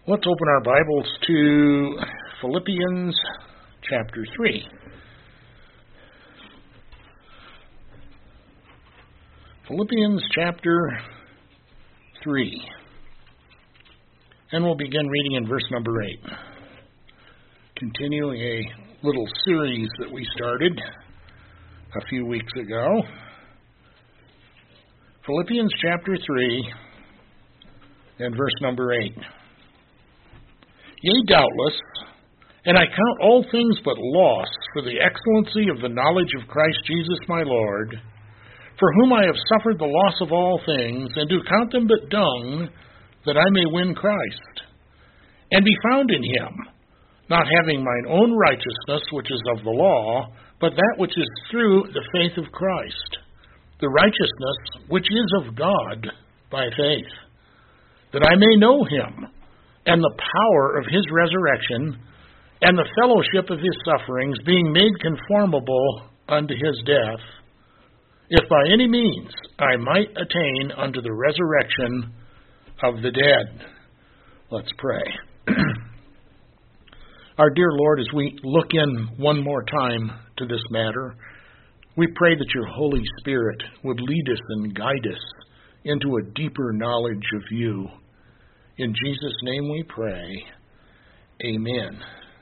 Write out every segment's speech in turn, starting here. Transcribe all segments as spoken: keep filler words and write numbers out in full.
Let's open our Bibles to Philippians chapter three. Philippians chapter three. And we'll begin reading in verse number eight. Continuing a little series that we started a few weeks ago. Philippians chapter three and verse number eight. Yea, doubtless, and I count all things but loss for the excellency of the knowledge of Christ Jesus my Lord, for whom I have suffered the loss of all things, and do count them but dung, that I may win Christ, and be found in him, not having mine own righteousness which is of the law, but that which is through the faith of Christ, the righteousness which is of God by faith, that I may know him, and the power of his resurrection, and the fellowship of his sufferings, being made conformable unto his death, if by any means I might attain unto the resurrection of the dead. Let's pray. Our dear Lord, as we look in one more time to this matter, we pray that your Holy Spirit would lead us and guide us into a deeper knowledge of you. In Jesus' name we pray. Amen.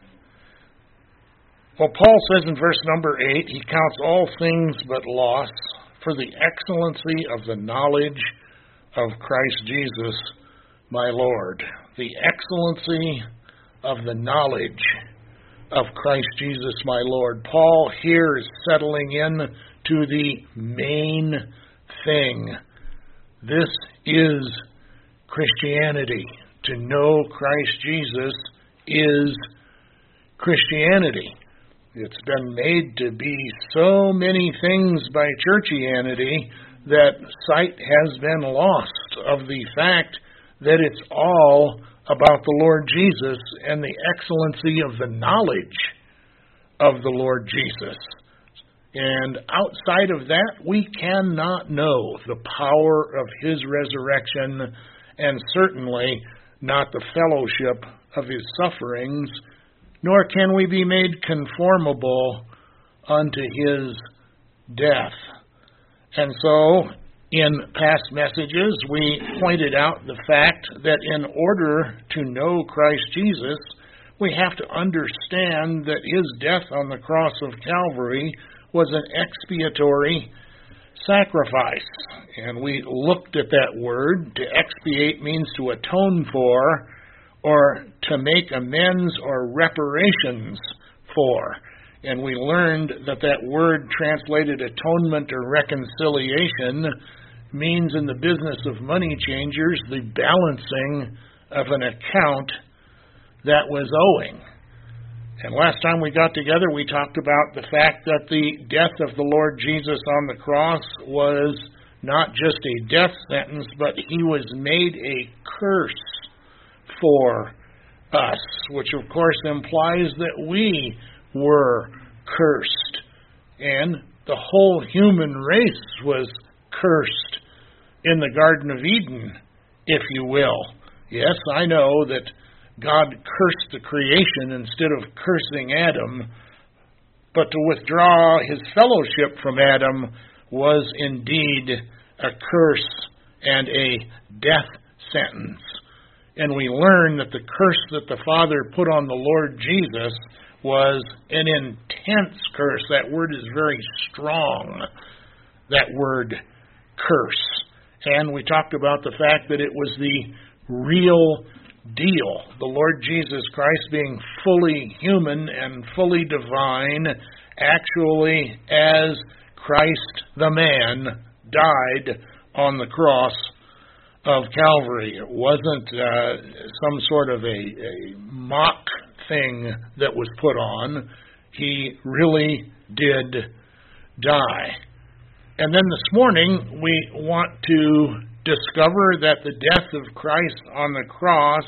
Well, Paul says in verse number eight, he counts all things but loss for the excellency of the knowledge of Christ Jesus, my Lord. The excellency of the knowledge of Christ Jesus, my Lord. Paul here is settling in to the main thing. This is Christianity. To know Christ Jesus is Christianity. It's been made to be so many things by churchianity that sight has been lost of the fact that it's all about the Lord Jesus and the excellency of the knowledge of the Lord Jesus. And outside of that, we cannot know the power of his resurrection, and certainly not the fellowship of his sufferings, nor can we be made conformable unto his death. And so, in past messages, we pointed out the fact that in order to know Christ Jesus, we have to understand that his death on the cross of Calvary was an expiatory sacrifice. And we looked at that word. To expiate means to atone for, or to make amends or reparations for. And we learned that that word translated atonement or reconciliation means in the business of money changers the balancing of an account that was owing. And last time we got together, we talked about the fact that the death of the Lord Jesus on the cross was not just a death sentence, but he was made a curse for us, which of course implies that we were cursed. And the whole human race was cursed in the Garden of Eden, if you will. Yes, I know that God cursed the creation instead of cursing Adam, but to withdraw his fellowship from Adam was indeed a curse and a death sentence. And we learn that the curse that the Father put on the Lord Jesus was an intense curse. That word is very strong, that word curse. And we talked about the fact that it was the real deal. The Lord Jesus Christ being fully human and fully divine, actually as Christ the man died on the cross of Calvary. It wasn't uh, some sort of a, a mock thing that was put on. He really did die. And then this morning we want to discover that the death of Christ on the cross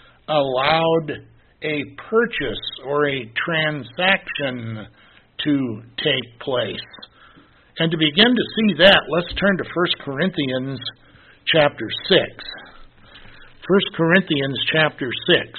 allowed a purchase or a transaction to take place. And to begin to see that, let's turn to First Corinthians chapter six. First Corinthians chapter six.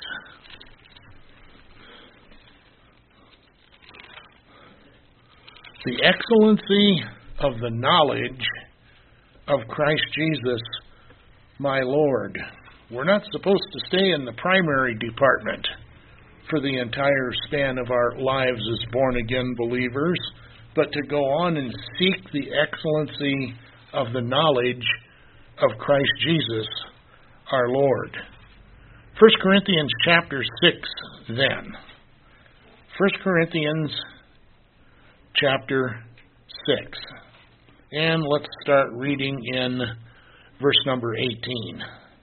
The excellency of the knowledge of Christ Jesus, my Lord. We're not supposed to stay in the primary department for the entire span of our lives as born-again believers, but to go on and seek the excellency of the knowledge of Christ Jesus, our Lord. First Corinthians chapter six, then. First Corinthians chapter six. And let's start reading in verse number eighteen.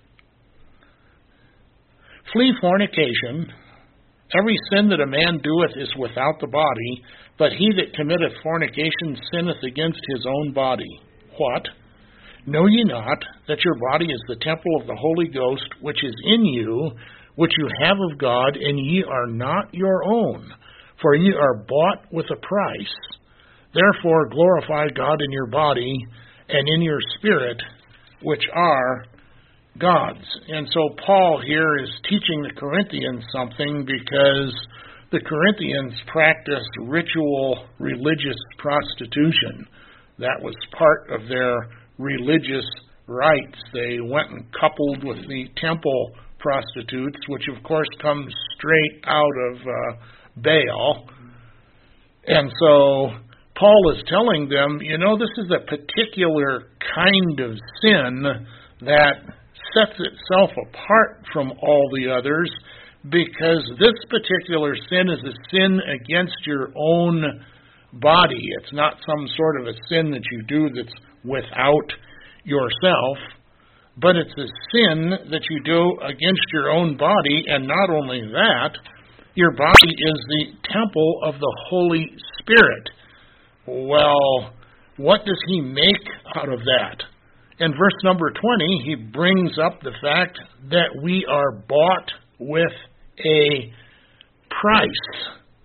Flee fornication. Every sin that a man doeth is without the body, but he that committeth fornication sinneth against his own body. What? Know ye not that your body is the temple of the Holy Ghost, which is in you, which you have of God, and ye are not your own? For ye are bought with a price. Therefore glorify God in your body and in your spirit, which are God's. And so Paul here is teaching the Corinthians something, because the Corinthians practiced ritual religious prostitution. That was part of their religious rites. They went and coupled with the temple prostitutes, which of course comes straight out of uh, Baal. And so Paul is telling them, you know, this is a particular kind of sin that sets itself apart from all the others, because this particular sin is a sin against your own body. It's not some sort of a sin that you do that's without yourself, but it's a sin that you do against your own body. And not only that, your body is the temple of the Holy Spirit. Well, what does he make out of that? In verse number twenty, he brings up the fact that we are bought with a price.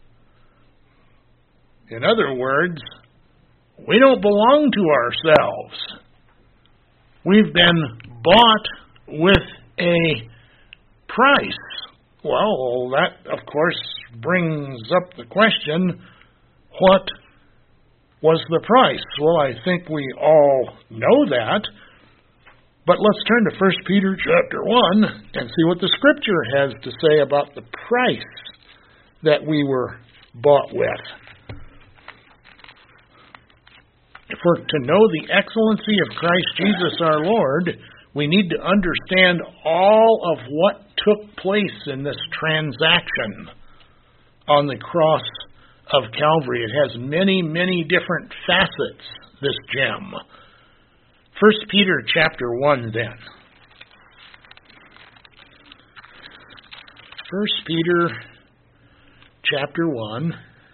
In other words, we don't belong to ourselves. We've been bought with a price. Well, that, of course, brings up the question, what was the price? Well, I think we all know that. But let's turn to First Peter chapter one and see what the Scripture has to say about the price that we were bought with. If we're to know the excellency of Christ Jesus our Lord, we need to understand all of what took place in this transaction on the cross of Calvary. It has many, many different facets, this gem. First Peter chapter one, then. First Peter chapter one.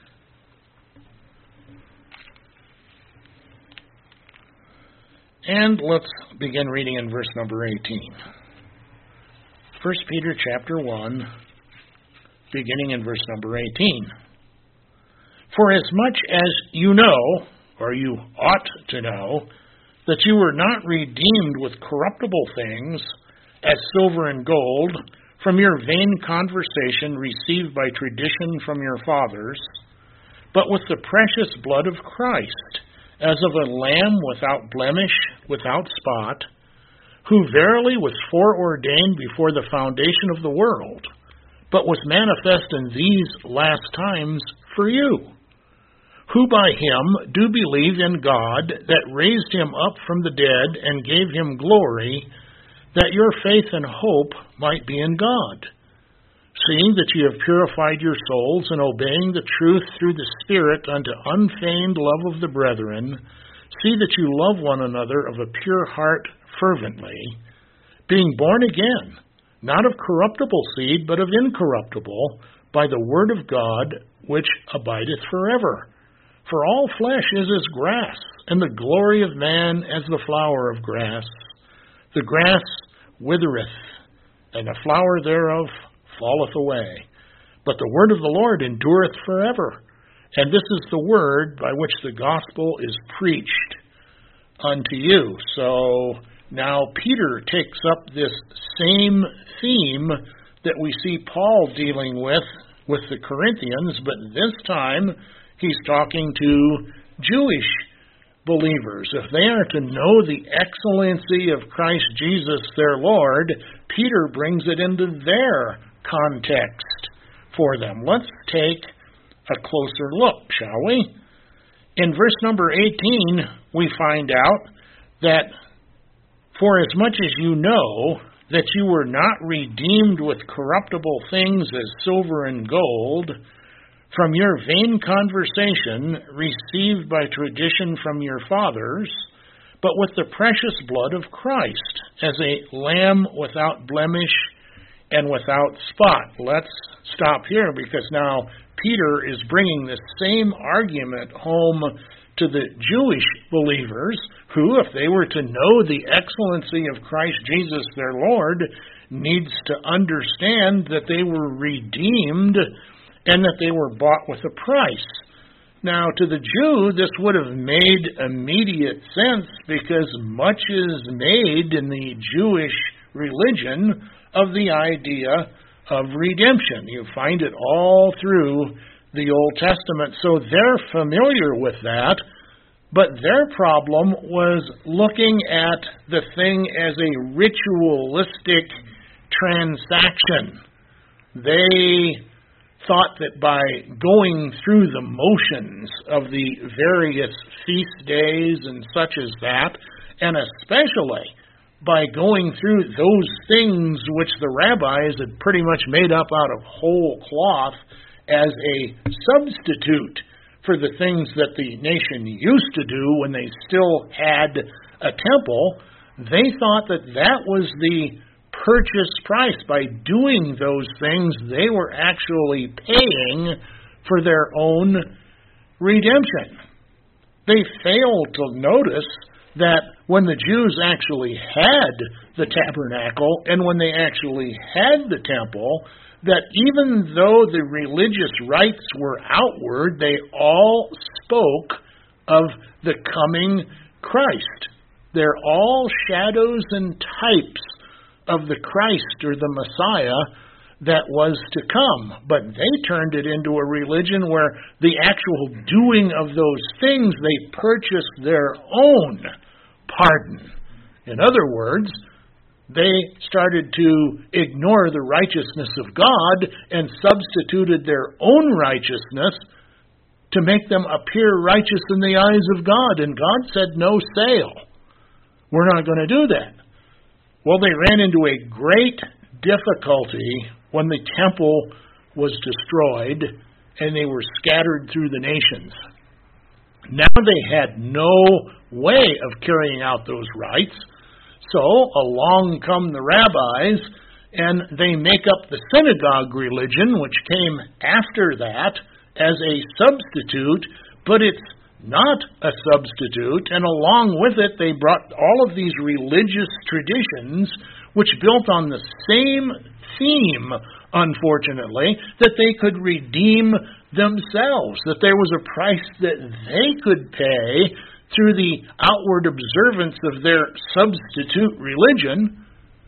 And let's begin reading in verse number eighteen. First Peter chapter one, beginning in verse number eighteen. For as much as you know, or you ought to know, that you were not redeemed with corruptible things, as silver and gold, from your vain conversation received by tradition from your fathers, but with the precious blood of Christ, as of a lamb without blemish, without spot, who verily was foreordained before the foundation of the world, but was manifest in these last times for you, who by him do believe in God, that raised him up from the dead and gave him glory, that your faith and hope might be in God. Seeing that ye have purified your souls, and obeying the truth through the Spirit unto unfeigned love of the brethren, see that you love one another of a pure heart fervently, being born again, not of corruptible seed, but of incorruptible, by the word of God, which abideth forever. For all flesh is as grass, and the glory of man as the flower of grass. The grass withereth, and the flower thereof falleth away. But the word of the Lord endureth forever. And this is the word by which the gospel is preached unto you. So Now Peter takes up this same theme that we see Paul dealing with with the Corinthians, but this time he's talking to Jewish believers. If they are to know the excellency of Christ Jesus their Lord, Peter brings it into their context for them. Let's take a closer look, shall we? In verse number eighteen, we find out that for as much as you know that you were not redeemed with corruptible things as silver and gold, from your vain conversation received by tradition from your fathers, but with the precious blood of Christ, as a lamb without blemish and without spot. Let's stop here, because now Peter is bringing the same argument home to the Jewish believers, who, if they were to know the excellency of Christ Jesus their Lord, needs to understand that they were redeemed and that they were bought with a price. Now, to the Jew, this would have made immediate sense, because much is made in the Jewish religion of the idea of redemption. You find it all through the Old Testament, so they're familiar with that, but their problem was looking at the thing as a ritualistic transaction. They thought that by going through the motions of the various feast days and such as that, and especially by going through those things which the rabbis had pretty much made up out of whole cloth as a substitute for the things that the nation used to do when they still had a temple, they thought that that was the purchase price. By doing those things, they were actually paying for their own redemption. They failed to notice that when the Jews actually had the tabernacle and when they actually had the temple, that even though the religious rites were outward, they all spoke of the coming Christ. They're all shadows and types of the Christ or the Messiah that was to come. But they turned it into a religion where the actual doing of those things, they purchased their own pardon. In other words, they started to ignore the righteousness of God and substituted their own righteousness to make them appear righteous in the eyes of God. And God said, no sale. We're not going to do that. Well, they ran into a great difficulty when the temple was destroyed and they were scattered through the nations. Now they had no way of carrying out those rites. So along come the rabbis, and they make up the synagogue religion, which came after that as a substitute, but it's not a substitute, and along with it they brought all of these religious traditions which built on the same theme, unfortunately, that they could redeem themselves, that there was a price that they could pay through the outward observance of their substitute religion,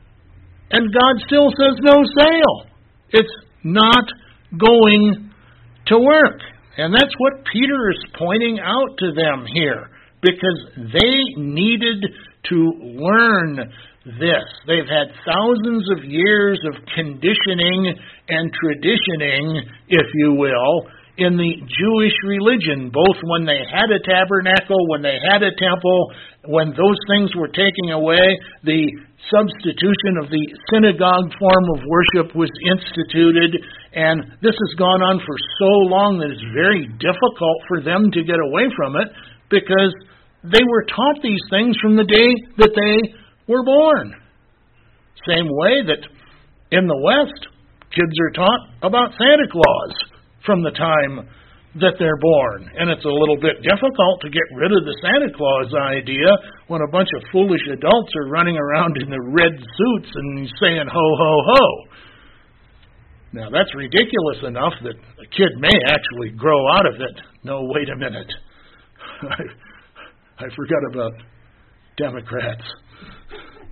and God still says no sale. It's not going to work. And that's what Peter is pointing out to them here, because they needed to learn this. They've had thousands of years of conditioning and traditioning, if you will, in the Jewish religion, both when they had a tabernacle, when they had a temple, when those things were taken away, the substitution of the synagogue form of worship was instituted, and this has gone on for so long that it's very difficult for them to get away from it, because they were taught these things from the day that they were born. Same way that in the West, kids are taught about Santa Claus from the time that they're born. And it's a little bit difficult to get rid of the Santa Claus idea when a bunch of foolish adults are running around in the red suits and saying ho, ho, ho. Now, that's ridiculous enough that a kid may actually grow out of it. No, wait a minute. I, I forgot about Democrats.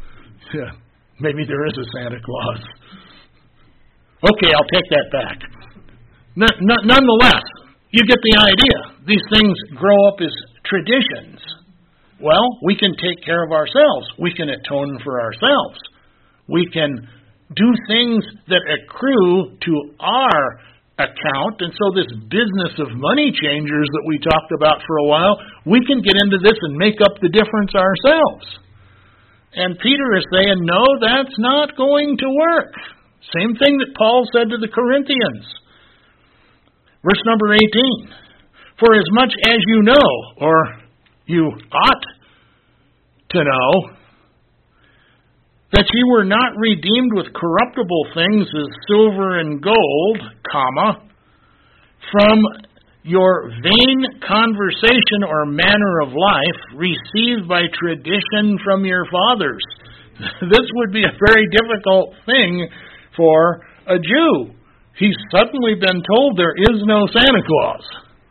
Yeah, maybe there is a Santa Claus. Okay, I'll take that back. N- n- nonetheless, you get the idea. These things grow up as traditions. Well, we can take care of ourselves. We can atone for ourselves. We can do things that accrue to our account. And so this business of money changers that we talked about for a while, we can get into this and make up the difference ourselves. And Peter is saying, no, that's not going to work. Same thing that Paul said to the Corinthians. Verse number eighteen. For as much as you know, or you ought to know, that ye were not redeemed with corruptible things as silver and gold, comma, from your vain conversation or manner of life received by tradition from your fathers. This would be a very difficult thing for a Jew. He's suddenly been told there is no Santa Claus.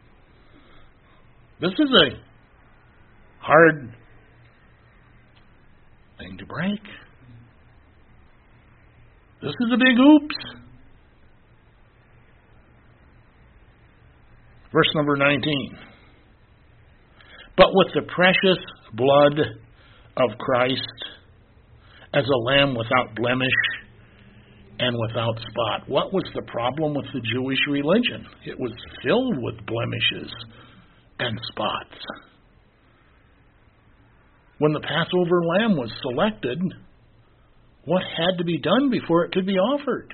This is a hard thing to break. This is a big oops. Verse number nineteen. But with the precious blood of Christ, as a lamb without blemish and without spot. What was the problem with the Jewish religion? It was filled with blemishes and spots. When the Passover lamb was selected, what had to be done before it could be offered?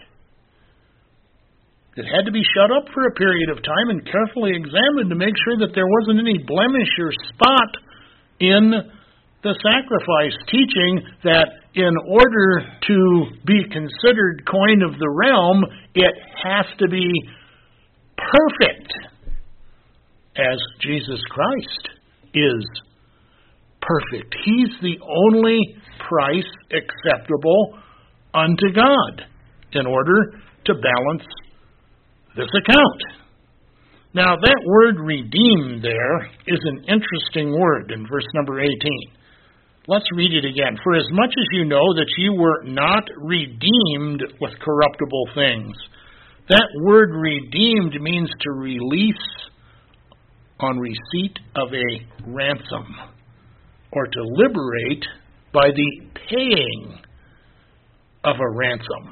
It had to be shut up for a period of time and carefully examined to make sure that there wasn't any blemish or spot in the sacrifice, teaching that in order to be considered coin of the realm, it has to be perfect, as Jesus Christ is perfect. He's the only price acceptable unto God in order to balance this account. Now, that word redeemed there is an interesting word in verse number eighteen. Let's read it again. For as much as you know that you were not redeemed with corruptible things. That word redeemed means to release on receipt of a ransom, or to liberate by the paying of a ransom.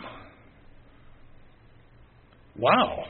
Wow.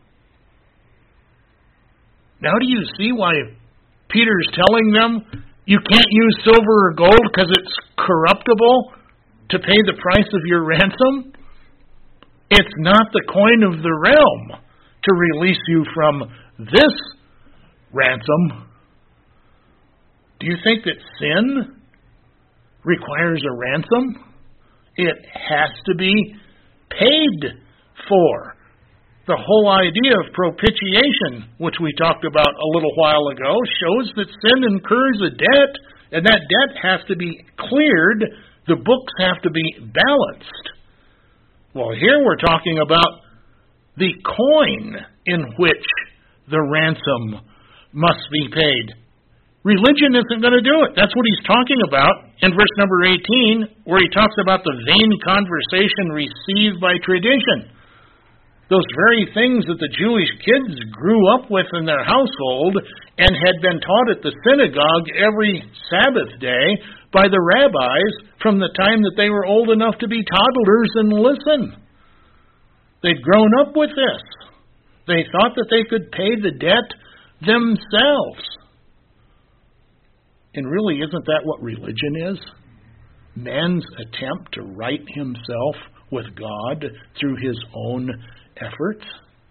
Now do you see why Peter's telling them you can't use silver or gold because it's corruptible to pay the price of your ransom? It's not the coin of the realm to release you from this ransom. Do you think that sin requires a ransom? It has to be paid for. The whole idea of propitiation, which we talked about a little while ago, shows that sin incurs a debt, and that debt has to be cleared. The books have to be balanced. Well, here we're talking about the coin in which the ransom must be paid. Religion isn't going to do it. That's what he's talking about in verse number eighteen, where he talks about the vain conversation received by tradition. Those very things that the Jewish kids grew up with in their household and had been taught at the synagogue every Sabbath day by the rabbis from the time that they were old enough to be toddlers and listen. They'd grown up with this. They thought that they could pay the debt themselves. And really, isn't that what religion is? Man's attempt to right himself with God through his own efforts.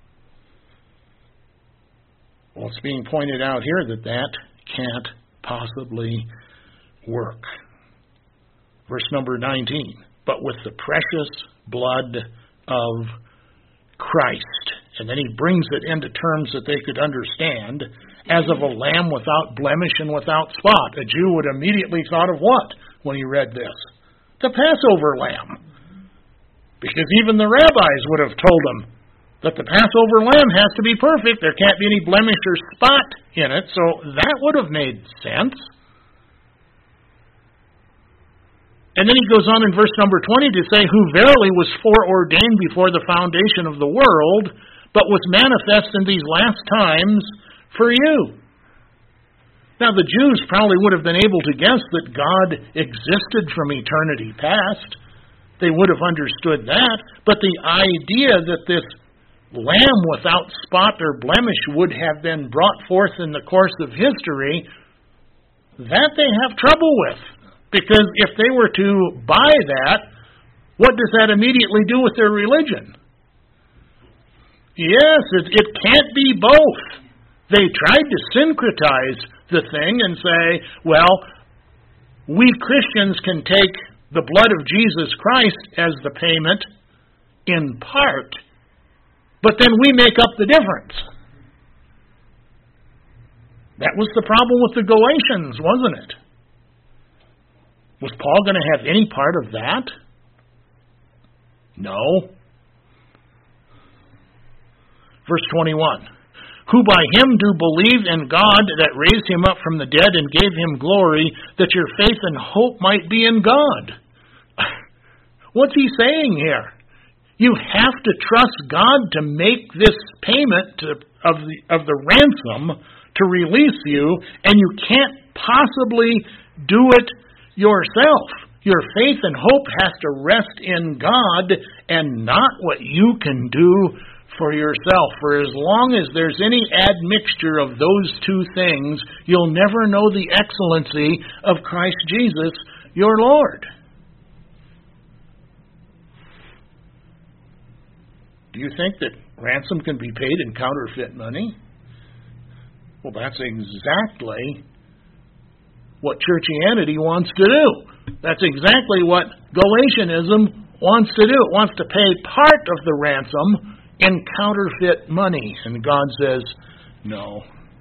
Well, it's being pointed out here that that can't possibly work. Verse number nineteen. But with the precious blood of Christ. And then he brings it into terms that they could understand, as of a lamb without blemish and without spot. A Jew would immediately thought of what when he read this? The Passover lamb. Because even the rabbis would have told him that the Passover lamb has to be perfect. There can't be any blemish or spot in it. So that would have made sense. And then he goes on in verse number twenty to say, who verily was foreordained before the foundation of the world, but was manifest in these last times for you. Now the Jews probably would have been able to guess that God existed from eternity past. They would have understood that. But the idea that this Lamb without spot or blemish would have been brought forth in the course of history, that they have trouble with. Because if they were to buy that, what does that immediately do with their religion? Yes, it, it can't be both. They tried to syncretize the thing and say, well, we Christians can take the blood of Jesus Christ as the payment in part, but then we make up the difference. That was the problem with the Galatians, wasn't it? Was Paul going to have any part of that? No. Verse twenty-one. Who by him do believe in God that raised him up from the dead and gave him glory, that your faith and hope might be in God. What's he saying here? You have to trust God to make this payment to, of the of the ransom to release you, and you can't possibly do it yourself. Your faith and hope has to rest in God and not what you can do for yourself. For as long as there's any admixture of those two things, you'll never know the excellency of Christ Jesus, your Lord. Do you think that ransom can be paid in counterfeit money? Well, that's exactly what churchianity wants to do. That's exactly what Galatianism wants to do. It wants to pay part of the ransom in counterfeit money. And God says, no.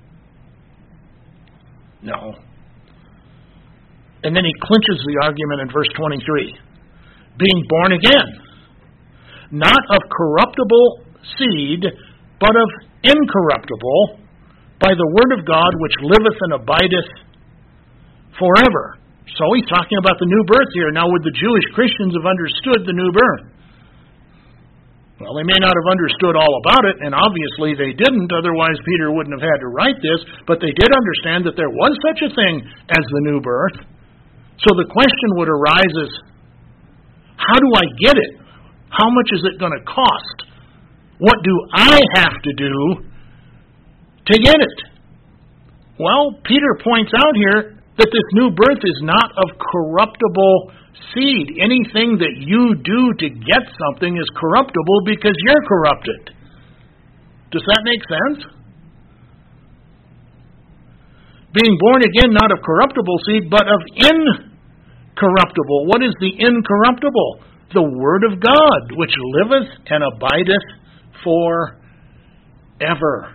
No. And then he clinches the argument in verse twenty-three. Being born again, not of corruptible seed, but of incorruptible, by the word of God which liveth and abideth forever. So he's talking about the new birth here. Now, would the Jewish Christians have understood the new birth? Well, they may not have understood all about it, and obviously they didn't, otherwise Peter wouldn't have had to write this, but they did understand that there was such a thing as the new birth. So the question would arise is, how do I get it? How much is it going to cost? What do I have to do to get it? Well, Peter points out here that this new birth is not of corruptible seed. Anything that you do to get something is corruptible because you're corrupted. Does that make sense? Being born again, not of corruptible seed, but of incorruptible. What is the incorruptible? The Word of God, which liveth and abideth forever.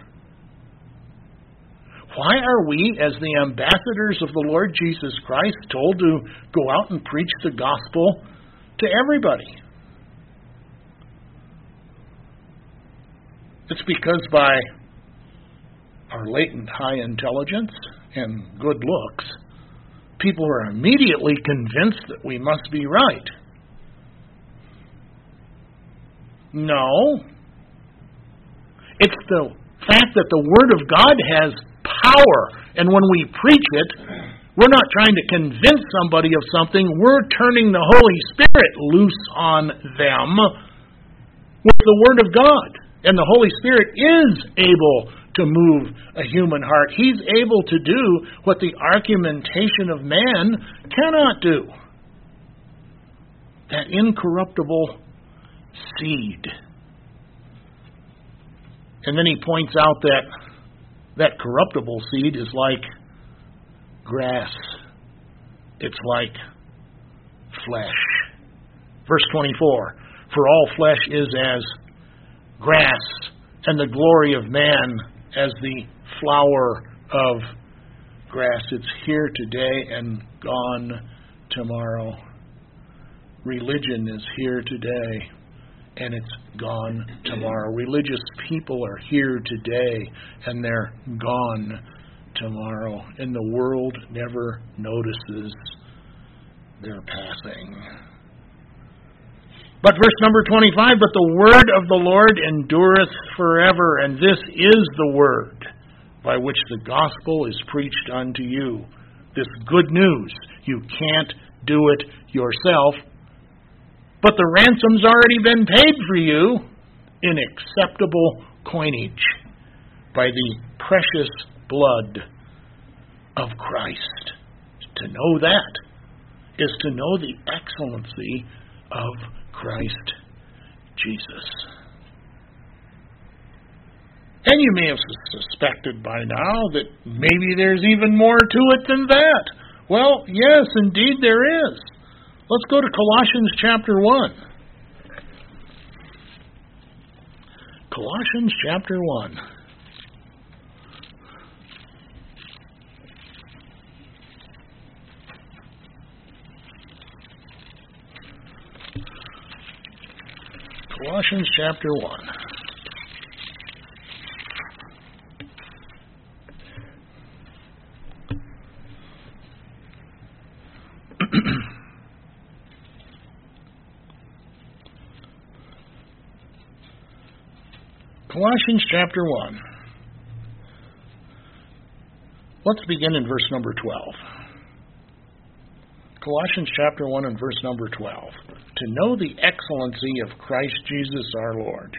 Why are we, as the ambassadors of the Lord Jesus Christ, told to go out and preach the gospel to everybody? It's because by our latent high intelligence and good looks, people are immediately convinced that we must be right. No. It's the fact that the Word of God has power, and when we preach it, we're not trying to convince somebody of something. We're turning the Holy Spirit loose on them with the Word of God. And the Holy Spirit is able to move a human heart. He's able to do what the argumentation of man cannot do. That incorruptible seed. And then he points out that that corruptible seed is like grass. It's like flesh. Verse twenty-four, for all flesh is as grass, and the glory of man as the flower of grass. It's here today and gone tomorrow. Religion is here today and it's gone tomorrow. Religious people are here today and they're gone tomorrow. And the world never notices they're passing. But verse number twenty-five, but the word of the Lord endureth forever, and this is the word by which the gospel is preached unto you. This good news. You can't do it yourself, but the ransom's already been paid for you in acceptable coinage by the precious blood of Christ. To know that is to know the excellency of Christ Jesus. And you may have suspected by now that maybe there's even more to it than that. Well, yes, indeed there is. Let's go to Colossians chapter one. Colossians chapter one. Colossians chapter one. Colossians chapter one. Let's begin in verse number twelve. Colossians chapter one and verse number twelve. To know the excellency of Christ Jesus our Lord,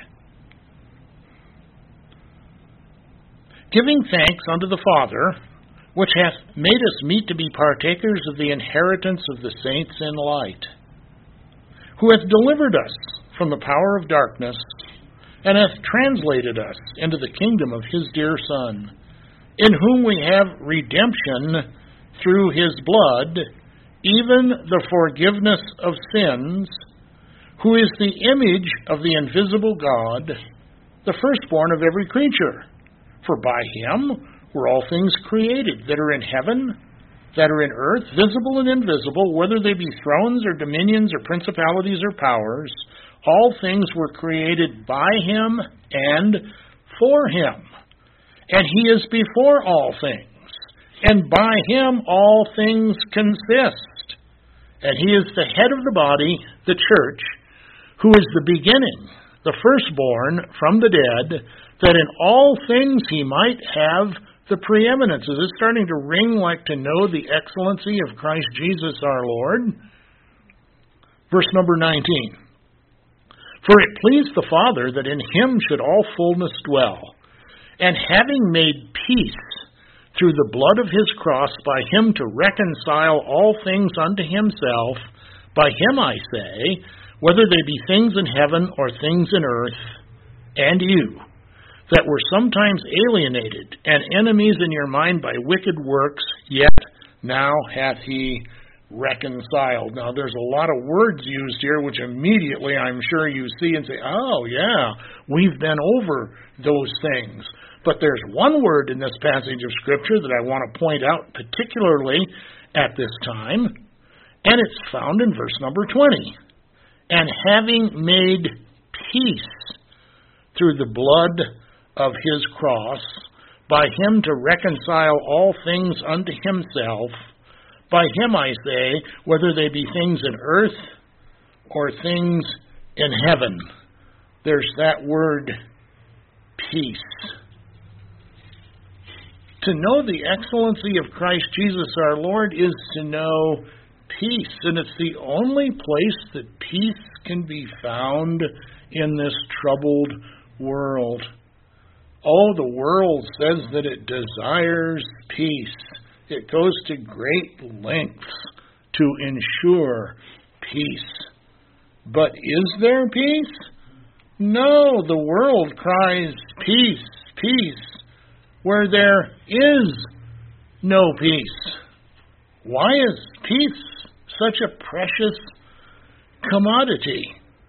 giving thanks unto the Father, which hath made us meet to be partakers of the inheritance of the saints in light, who hath delivered us from the power of darkness, and hath translated us into the kingdom of his dear Son, in whom we have redemption through his blood, even the forgiveness of sins, who is the image of the invisible God, the firstborn of every creature. For by him were all things created, that are in heaven, that are in earth, visible and invisible, whether they be thrones or dominions or principalities or powers. All things were created by him and for him. And he is before all things, and by him all things consist. And he is the head of the body, the church, who is the beginning, the firstborn from the dead, that in all things he might have the preeminence. Is this starting to ring like to know the excellency of Christ Jesus our Lord? Verse number nineteen. For it pleased the Father that in him should all fullness dwell, and having made peace through the blood of his cross, by him to reconcile all things unto himself, by him I say, whether they be things in heaven or things in earth, and you, that were sometimes alienated and enemies in your mind by wicked works, yet now hath he reconciled. Now there's a lot of words used here which immediately I'm sure you see and say, oh yeah, we've been over those things. But there's one word in this passage of Scripture that I want to point out particularly at this time, and it's found in verse number twenty. And having made peace through the blood of his cross, by him to reconcile all things unto himself, by him I say, whether they be things in earth or things in heaven. There's that word, peace. To know the excellency of Christ Jesus our Lord is to know peace, and it's the only place that peace can be found in this troubled world. Oh, the world says that it desires peace. It goes to great lengths to ensure peace. But is there peace? No, the world cries peace, peace, where there is no peace. Why is peace such a precious commodity?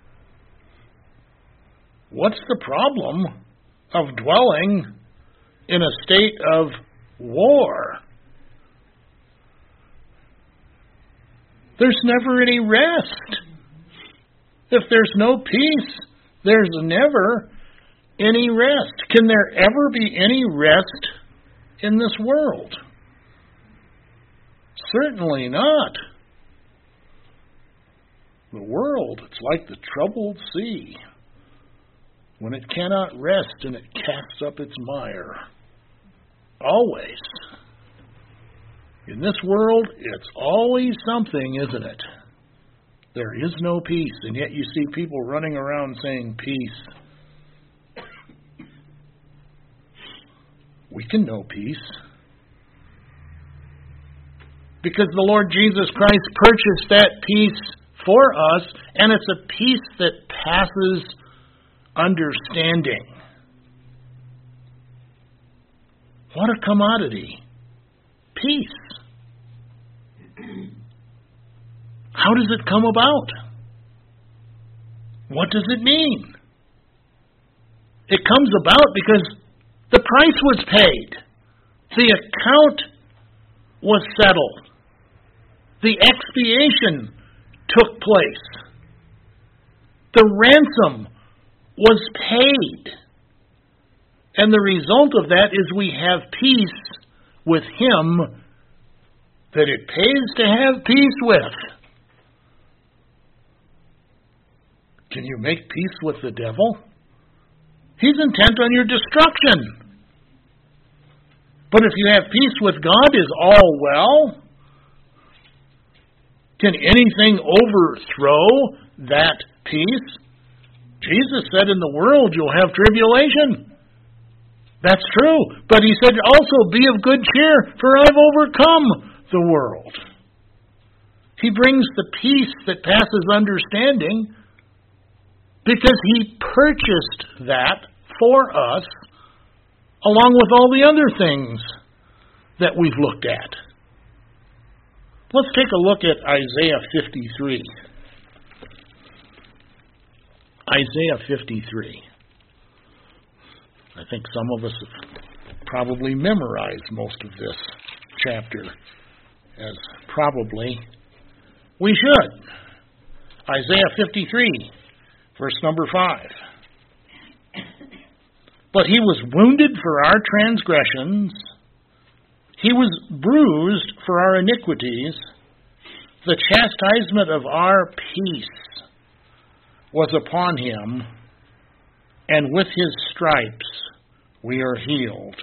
What's the problem of dwelling in a state of war? There's never any rest. If there's no peace, there's never any rest. Can there ever be any rest in this world? Certainly not. The world, it's like the troubled sea, when it cannot rest and it casts up its mire. Always. In this world, it's always something, isn't it? There is no peace, and yet you see people running around saying peace. We can know peace, because the Lord Jesus Christ purchased that peace for us, and it's a peace that passes understanding. What a commodity. Peace. How does it come about? What does it mean? It comes about because the price was paid. The account was settled. The expiation took place. The ransom was paid. And the result of that is we have peace with Him that it pays to have peace with. Can you make peace with the devil? He's intent on your destruction. But if you have peace with God, is all well? Can anything overthrow that peace? Jesus said, in the world you'll have tribulation. That's true. But He said, also be of good cheer, for I've overcome the world. He brings the peace that passes understanding because He purchased that for us, along with all the other things that we've looked at. Let's take a look at Isaiah fifty-three. Isaiah fifty-three. I think some of us have probably memorized most of this chapter, as probably we should. Isaiah fifty-three, verse number five. But He was wounded for our transgressions, He was bruised for our iniquities. The chastisement of our peace was upon Him, and with His stripes we are healed.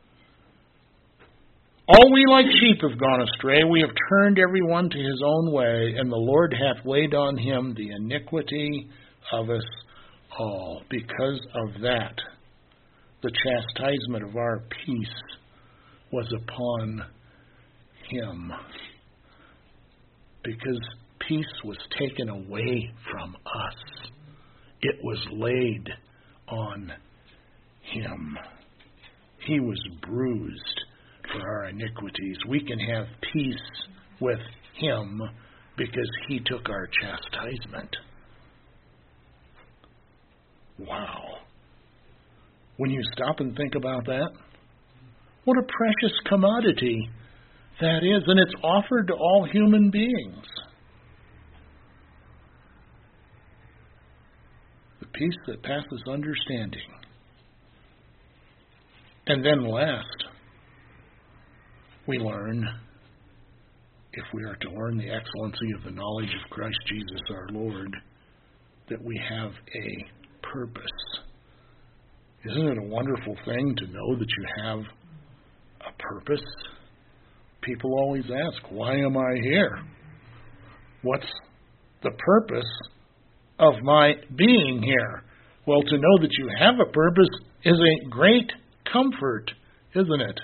All we like sheep have gone astray. We have turned every one to his own way, and the Lord hath laid on Him the iniquity of us all. Because of that, the chastisement of our peace was upon Him. Because peace was taken away from us. It was laid on Him. He was bruised for our iniquities. We can have peace with Him because He took our chastisement. Wow. When you stop and think about that, what a precious commodity that is, and it's offered to all human beings. The peace that passes understanding. And then last, we learn, if we are to learn the excellency of the knowledge of Christ Jesus our Lord, that we have a purpose. Isn't it a wonderful thing to know that you have a purpose? People always ask, why am I here? What's the purpose of my being here? Well, to know that you have a purpose is a great comfort, isn't it?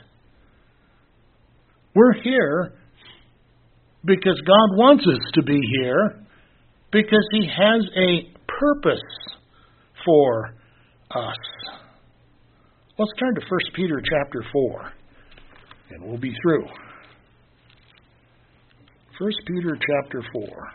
We're here because God wants us to be here, because He has a purpose for us. Let's turn to First Peter chapter four, and we'll be through. First Peter chapter four.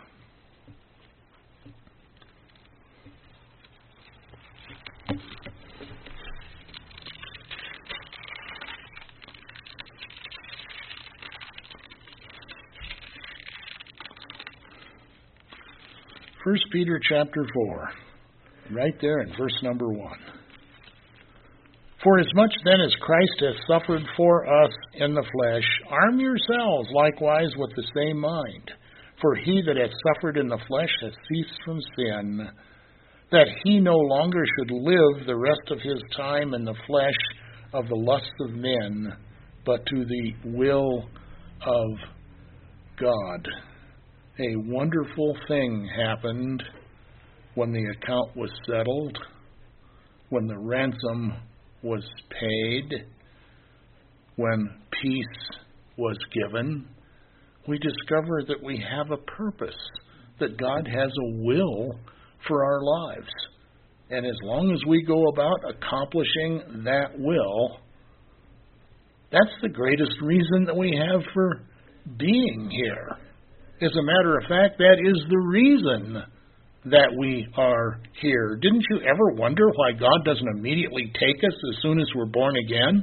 First Peter chapter four, right there in verse number one. For as much then as Christ hath suffered for us in the flesh, arm yourselves likewise with the same mind. For he that hath suffered in the flesh hath ceased from sin, that he no longer should live the rest of his time in the flesh of the lusts of men, but to the will of God. A wonderful thing happened when the account was settled, when the ransom was paid, when peace was given. We discover that we have a purpose, that God has a will for our lives. And as long as we go about accomplishing that will, that's the greatest reason that we have for being here. As a matter of fact, that is the reason that we are here. Didn't you ever wonder why God doesn't immediately take us as soon as we're born again?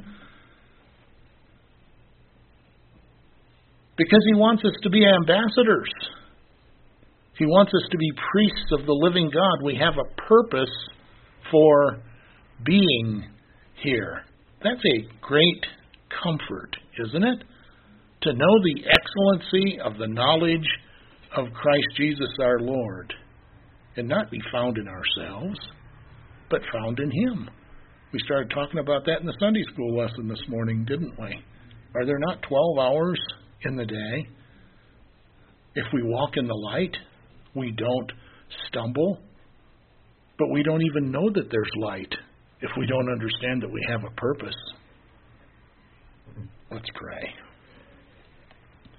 Because he wants us to be ambassadors. He wants us to be priests of the living God. We have a purpose for being here. That's a great comfort, isn't it? To know the excellency of the knowledge of Christ Jesus our Lord, and not be found in ourselves, but found in him. We started talking about that in the Sunday school lesson this morning, didn't we? Are there not twelve hours in the day? If we walk in the light, we don't stumble, but we don't even know that there's light if we don't understand that we have a purpose. Let's pray.